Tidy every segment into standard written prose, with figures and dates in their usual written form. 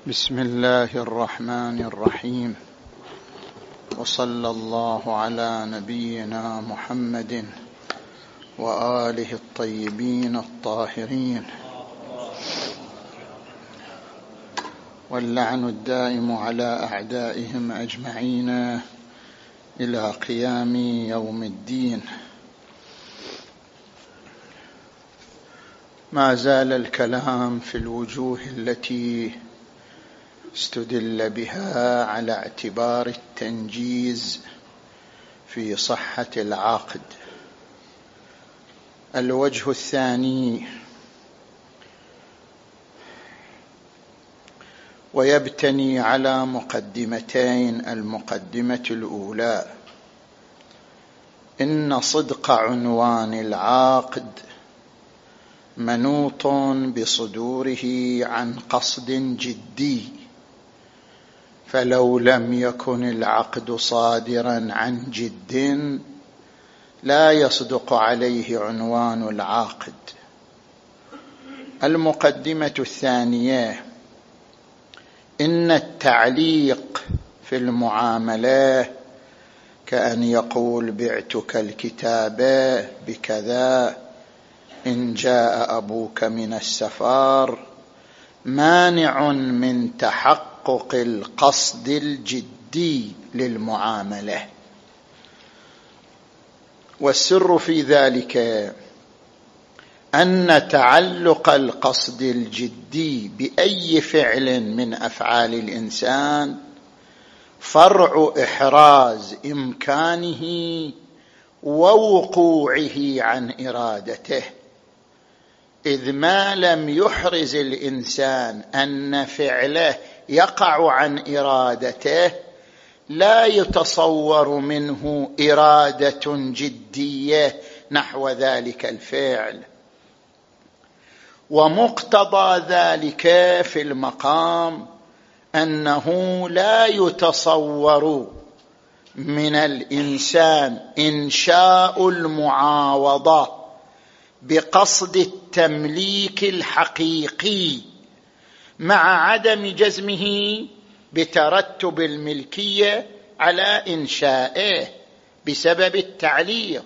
بسم الله الرحمن الرحيم، وصلى الله على نبينا محمد وآله الطيبين الطاهرين، واللعن الدائم على أعدائهم أجمعين إلى قيام يوم الدين. ما زال الكلام في الوجوه التي استدل بها على اعتبار التنجيز في صحة العقد. الوجه الثاني، ويبتني على مقدمتين. المقدمة الأولى: إن صدق عنوان العقد منوط بصدوره عن قصد جدي، فلو لم يكن العقد صادرا عن جد لا يصدق عليه عنوان العقد. المقدمة الثانية: إن التعليق في المعاملة كأن يقول بعتك الكتاب بكذا إن جاء أبوك من السفر، مانع من تحقق القصد الجدي للمعاملة. والسر في ذلك أن تعلق القصد الجدي بأي فعل من أفعال الإنسان فرع إحراز إمكانه ووقوعه عن إرادته، إذ ما لم يحرز الإنسان أن فعله يقع عن إرادته لا يتصور منه إرادة جدية نحو ذلك الفعل. ومقتضى ذلك في المقام أنه لا يتصور من الإنسان إنشاء المعاوضة بقصد التمليك الحقيقي مع عدم جزمه بترتب الملكية على إنشائه بسبب التعليق.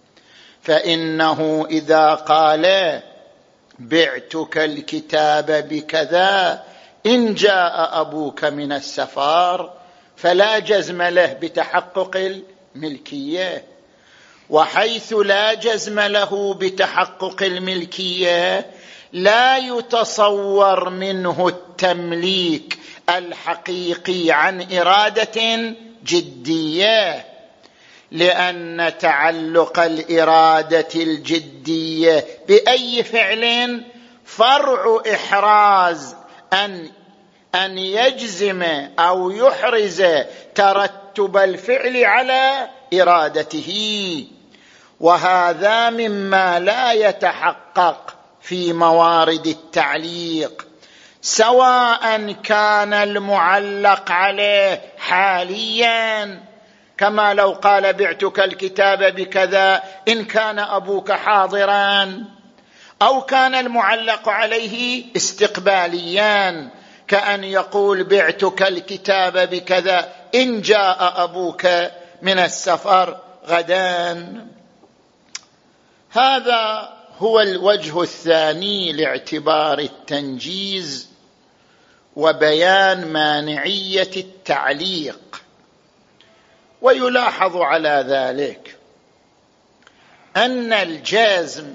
فإنه إذا قال بعتك الكتاب بكذا إن جاء أبوك من السفر فلا جزم له بتحقق الملكية، وحيث لا جزم له بتحقق الملكية لا يتصور منه التمليك الحقيقي عن إرادة جدية، لأن تعلق الإرادة الجدية بأي فعل فرع إحراز أن يجزم أو يحرز ترتب الفعل على إرادته، وهذا مما لا يتحقق في موارد التعليق، سواء كان المعلق عليه حاليا كما لو قال بعتك الكتاب بكذا إن كان أبوك حاضرا، أو كان المعلق عليه استقباليا كأن يقول بعتك الكتاب بكذا إن جاء أبوك من السفر غدا. هذا هو الوجه الثاني لاعتبار التنجيز وبيان مانعية التعليق. ويلاحظ على ذلك أن الجزم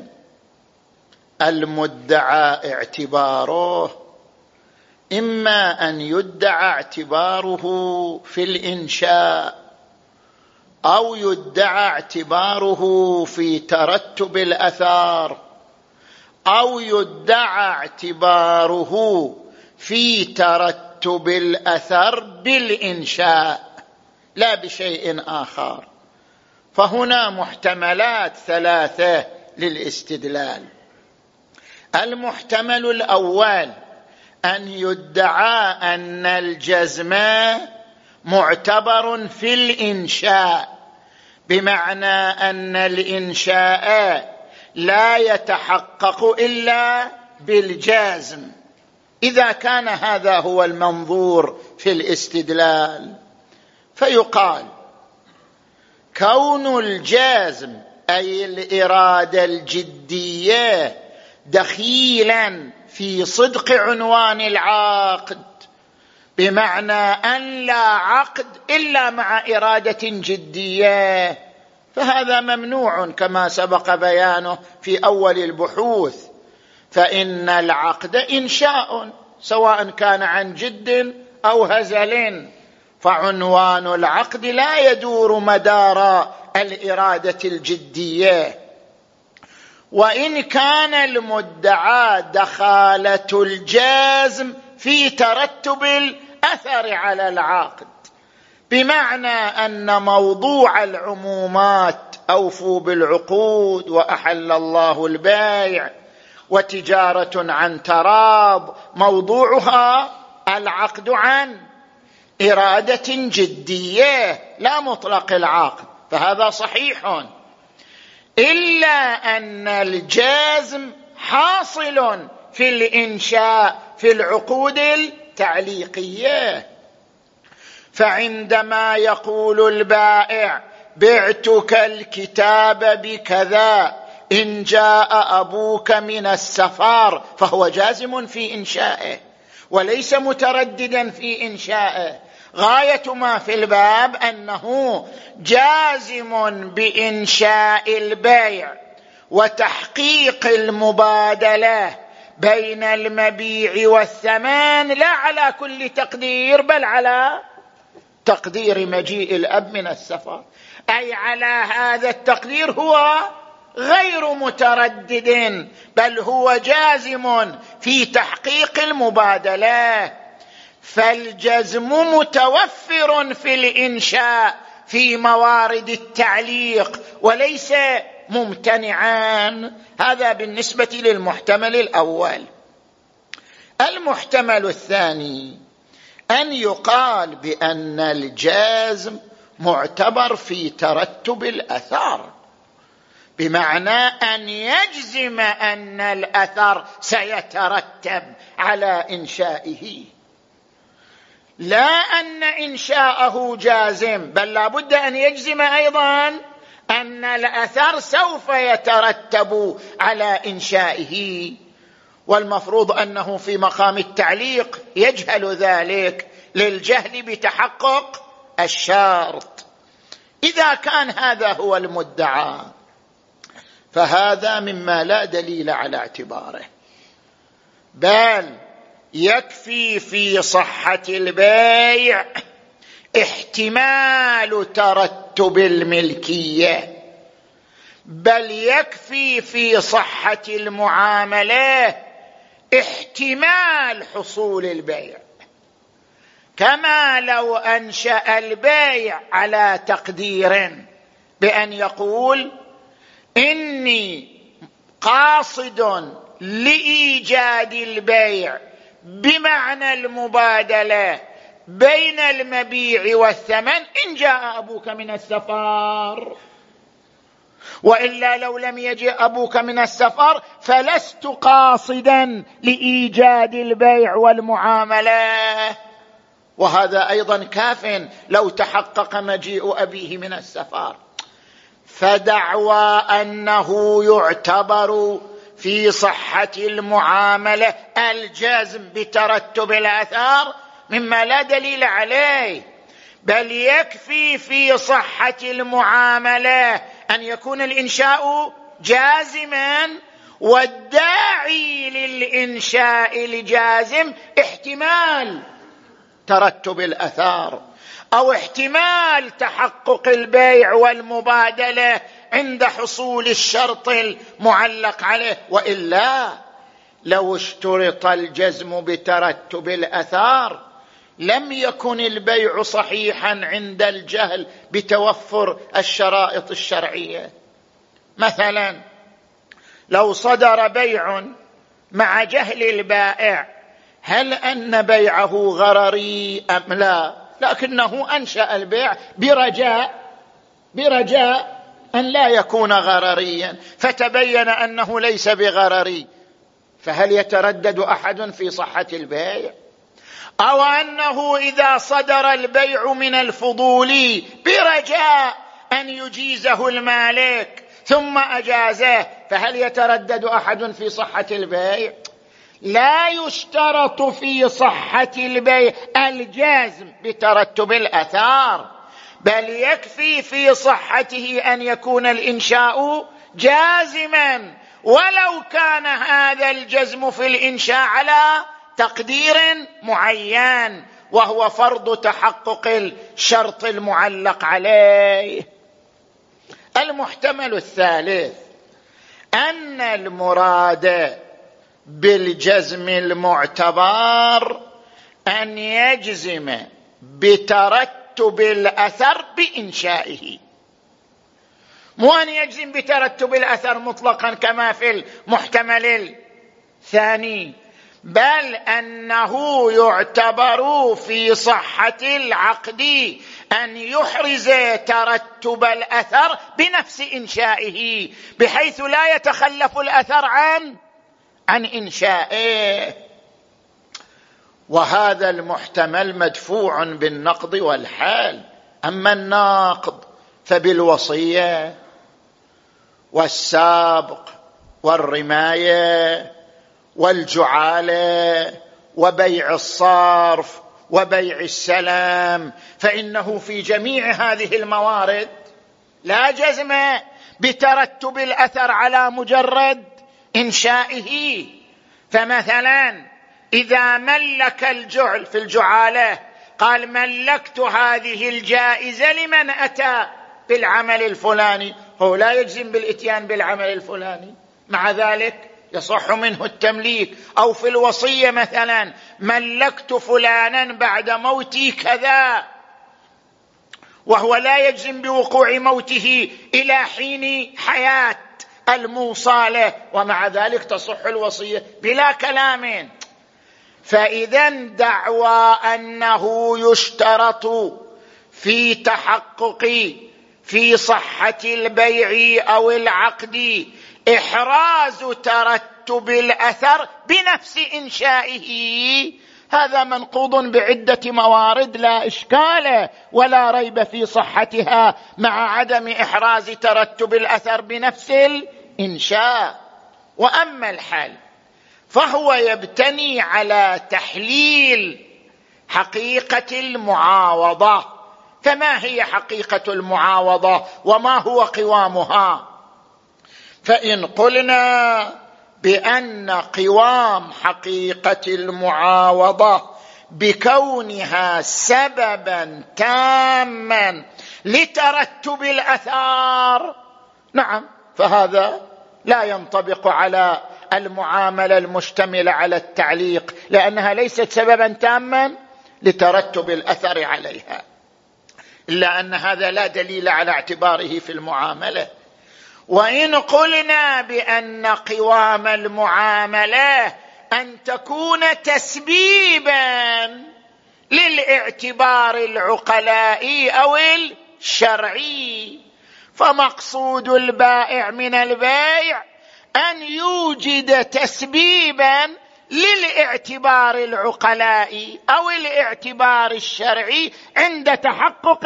المدعى اعتباره إما أن يدعى اعتباره في الإنشاء، أو يدعى اعتباره في ترتب الأثار، أو يدعى اعتباره في ترتب الأثر بالإنشاء لا بشيء آخر. فهنا محتملات ثلاثة للاستدلال. المحتمل الأول أن يدعى أن الجزم معتبر في الإنشاء، بمعنى أن الإنشاء لا يتحقق إلا بالجزم، إذا كان هذا هو المنظور في الاستدلال، فيقال كون الجازم أي الإرادة الجدية دخيلا في صدق عنوان العقد، بمعنى أن لا عقد إلا مع إرادة جدية، فهذا ممنوع كما سبق بيانه في أول البحوث. فإن العقد إنشاء سواء كان عن جد أو هزل، فعنوان العقد لا يدور مدار الإرادة الجدية. وإن كان المدعى دخالة الجازم في ترتب الأثر على العقد، بمعنى أن موضوع العمومات أوفوا بالعقود وأحل الله البيع وتجارة عن تراض موضوعها العقد عن إرادة جدية لا مطلق العقد، فهذا صحيح، إلا أن الجازم حاصل في الإنشاء في العقود التعليقية. فعندما يقول البائع بعتك الكتاب بكذا إن جاء أبوك من السفر، فهو جازم في إنشائه وليس مترددا في إنشائه. غاية ما في الباب أنه جازم بإنشاء البيع وتحقيق المبادلة بين المبيع والثمن، لا على كل تقدير بل على تقدير مجيء الأب من السفر، أي على هذا التقدير هو غير متردد بل هو جازم في تحقيق المبادلة. فالجزم متوفر في الإنشاء في موارد التعليق وليس ممتنعا. هذا بالنسبة للمحتمل الأول. المحتمل الثاني أن يقال بأن الجازم معتبر في ترتب الأثر، بمعنى أن يجزم أن الأثر سيترتب على إنشائه، لا أن إنشاءه جازم، بل لا بد أن يجزم أيضا أن الأثر سوف يترتب على إنشائه. والمفروض أنه في مقام التعليق يجهل ذلك للجهل بتحقق الشرط. إذا كان هذا هو المدعى فهذا مما لا دليل على اعتباره، بل يكفي في صحة البيع احتمال ترتب الملكية، بل يكفي في صحة المعاملة احتمال حصول البيع. كما لو أنشأ البيع على تقدير بأن يقول إني قاصد لإيجاد البيع بمعنى المبادلة بين المبيع والثمن إن جاء أبوك من السفر، وإلا لو لم يجئ أبوك من السفر فلست قاصدا لإيجاد البيع والمعاملة. وهذا أيضا كاف لو تحقق مجيء أبيه من السفر. فدعوى أنه يعتبر في صحة المعاملة الجزم بترتب الآثار مما لا دليل عليه، بل يكفي في صحة المعاملة أن يكون الإنشاء جازما، والداعي للإنشاء الجازم احتمال ترتب الآثار أو احتمال تحقق البيع والمبادلة عند حصول الشرط المعلق عليه. وإلا لو اشترط الجزم بترتب الآثار لم يكن البيع صحيحا عند الجهل بتوفر الشرائط الشرعية. مثلا لو صدر بيع مع جهل البائع هل أن بيعه غرري أم لا، لكنه أنشأ البيع برجاء أن لا يكون غرريا، فتبين أنه ليس بغرري، فهل يتردد أحد في صحة البيع؟ أو أنه إذا صدر البيع من الفضول برجاء أن يجيزه المالك ثم أجازه، فهل يتردد أحد في صحة البيع؟ لا يشترط في صحة البيع الجزم بترتب الأثار، بل يكفي في صحته أن يكون الإنشاء جازما، ولو كان هذا الجزم في الإنشاء على تقدير معين، وهو فرض تحقق الشرط المعلق عليه. المحتمل الثالث أن المراد بالجزم المعتبر أن يجزم بترتب الأثر بإنشائه، مو أن يجزم بترتب الأثر مطلقا كما في المحتمل الثاني، بل أنه يعتبر في صحة العقد أن يحرز ترتب الأثر بنفس إنشائه، بحيث لا يتخلف الأثر عن إنشائه. وهذا المحتمل مدفوع بالنقض والحال. أما الناقض فبالوصية والسابق والرماية والجعالة وبيع الصرف وبيع السلام، فإنه في جميع هذه الموارد لا جزم بترتب الأثر على مجرد إنشائه. فمثلا إذا ملك الجعل في الجعالة قال ملكت هذه الجائزة لمن أتى بالعمل الفلاني، هو لا يجزم بالإتيان بالعمل الفلاني، مع ذلك يصح منه التمليك. أو في الوصية مثلا ملكت فلانا بعد موتي كذا، وهو لا يجزم بوقوع موته إلى حين حياة الموصى له، ومع ذلك تصح الوصية بلا كلام. فإذا دعوى أنه يشترط في تحقق في صحة البيع أو العقد إحراز ترتب الأثر بنفس إنشائه، هذا منقوض بعدة موارد لا إشكال ولا ريب في صحتها، مع عدم إحراز ترتب الأثر بنفس الإنشاء. وأما الحال فهو يبتني على تحليل حقيقة المعاوضة. فما هي حقيقة المعاوضة وما هو قوامها؟ فإن قلنا بأن قوام حقيقة المعاوضة بكونها سببا تاما لترتب الأثار، نعم، فهذا لا ينطبق على المعاملة المشتملة على التعليق، لأنها ليست سببا تاما لترتب الأثر عليها، إلا أن هذا لا دليل على اعتباره في المعاملة. وإن قلنا بأن قوام المعاملة أن تكون تسبيبا للاعتبار العقلائي أو الشرعي، فمقصود البائع من البيع أن يوجد تسبيبا للاعتبار العقلائي أو الاعتبار الشرعي عند تحقق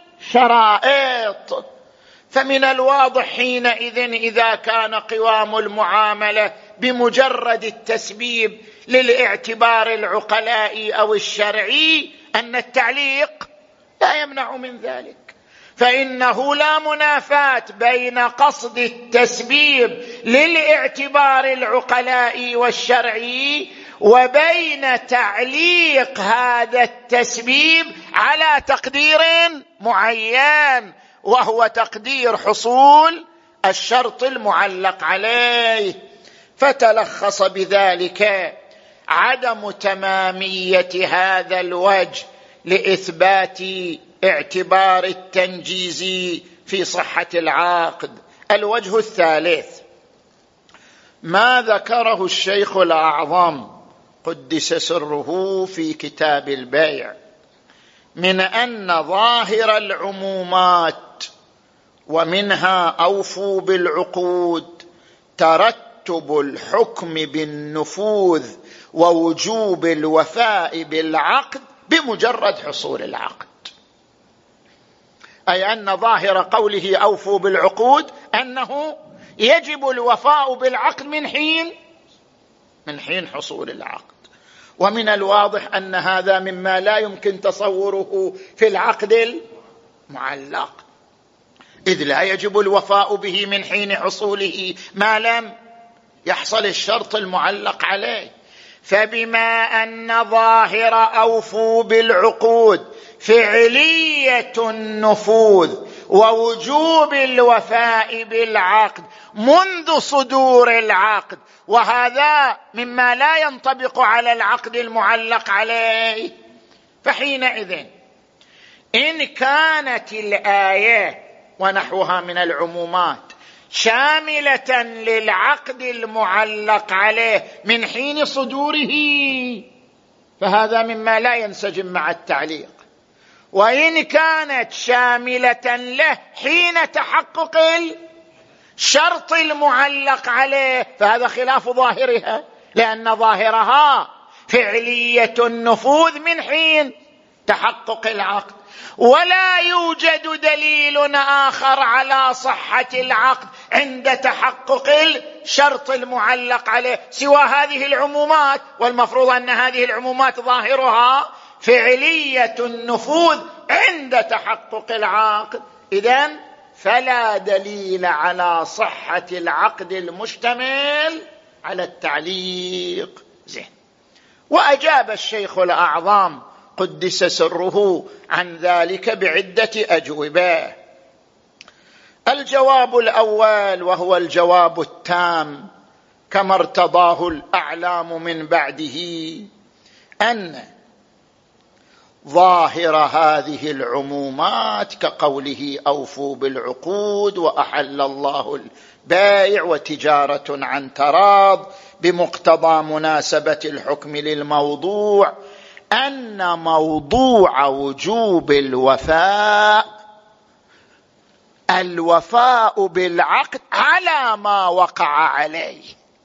الشرائط. فمن الواضح حينئذ إذا كان قوام المعاملة بمجرد التسبيب للاعتبار العقلائي أو الشرعي أن التعليق لا يمنع من ذلك، فإنه لا منافاة بين قصد التسبيب للاعتبار العقلائي والشرعي وبين تعليق هذا التسبيب على تقدير معين، وهو تقدير حصول الشرط المعلق عليه. فتلخص بذلك عدم تمامية هذا الوجه لإثبات اعتبار التنجيز في صحة العقد. الوجه الثالث ما ذكره الشيخ الأعظم قدس سره في كتاب البيع من أن ظاهر العمومات ومنها أوفوا بالعقود ترتب يكتب الحكم بالنفوذ ووجوب الوفاء بالعقد بمجرد حصول العقد، أي أن ظاهر قوله أوفوا بالعقود أنه يجب الوفاء بالعقد من حين حصول العقد. ومن الواضح أن هذا مما لا يمكن تصوره في العقد المعلق، إذ لا يجب الوفاء به من حين حصوله ما لم يحصل الشرط المعلق عليه. فبما أن ظاهر أوفوا بالعقود فعلية النفوذ ووجوب الوفاء بالعقد منذ صدور العقد، وهذا مما لا ينطبق على العقد المعلق عليه، فحينئذ إن كانت الآية ونحوها من العمومات شاملة للعقد المعلق عليه من حين صدوره، فهذا مما لا ينسجم مع التعليق. وإن كانت شاملة له حين تحقق الشرط المعلق عليه، فهذا خلاف ظاهرها، لأن ظاهرها فعلية النفوذ من حين تحقق العقد، ولا يوجد دليل آخر على صحة العقد عند تحقق الشرط المعلق عليه سوى هذه العمومات، والمفروض أن هذه العمومات ظاهرها فعلية النفوذ عند تحقق العقد. إذن فلا دليل على صحة العقد المشتمل على التعليق. زين. وأجاب الشيخ الأعظم قدس سره عن ذلك بعدة أجوبة. الجواب الأول، وهو الجواب التام كما ارتضاه الأعلام من بعده، أن ظاهر هذه العمومات كقوله أوفوا بالعقود وأحل الله البيع وتجارة عن تراض بمقتضى مناسبة الحكم للموضوع، أن موضوع وجوب الوفاء بالعقد على ما وقع عليه،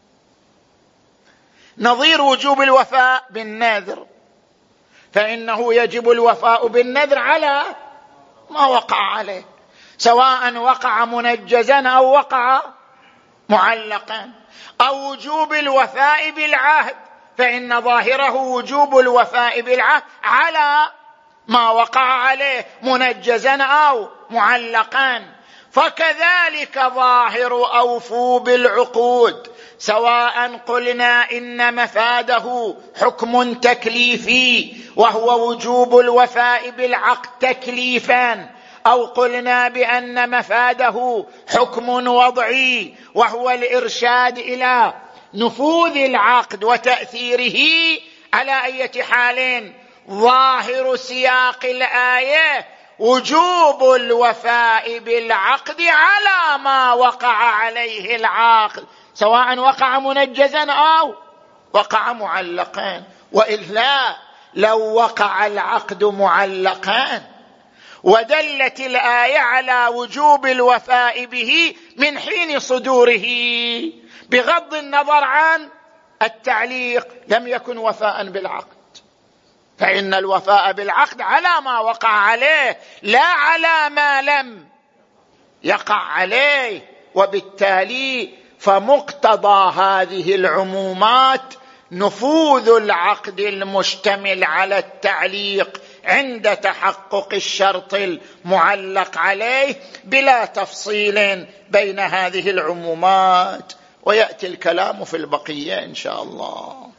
نظير وجوب الوفاء بالنذر، فإنه يجب الوفاء بالنذر على ما وقع عليه، سواء وقع منجزا أو وقع معلقا. أو وجوب الوفاء بالعهد، فإن ظاهره وجوب الوفاء بالعهد على ما وقع عليه منجزا أو معلقا. فكذلك ظاهر أوفوا بالعقود، سواء قلنا إن مفاده حكم تكليفي وهو وجوب الوفاء بالعقد تكليفا، أو قلنا بأن مفاده حكم وضعي وهو الإرشاد إلى نفوذ العقد وتأثيره، على أي حال ظاهر سياق الآية وجوب الوفاء بالعقد على ما وقع عليه العقد، سواء وقع منجزا أو وقع معلقا. وإلا لو وقع العقد معلقا ودلت الآية على وجوب الوفاء به من حين صدوره بغض النظر عن التعليق، لم يكن وفاء بالعقد، فإن الوفاء بالعقد على ما وقع عليه لا على ما لم يقع عليه. وبالتالي فمقتضى هذه العمومات نفوذ العقد المشتمل على التعليق عند تحقق الشرط المعلق عليه بلا تفصيل بين هذه العمومات، ويأتي الكلام في البقية إن شاء الله.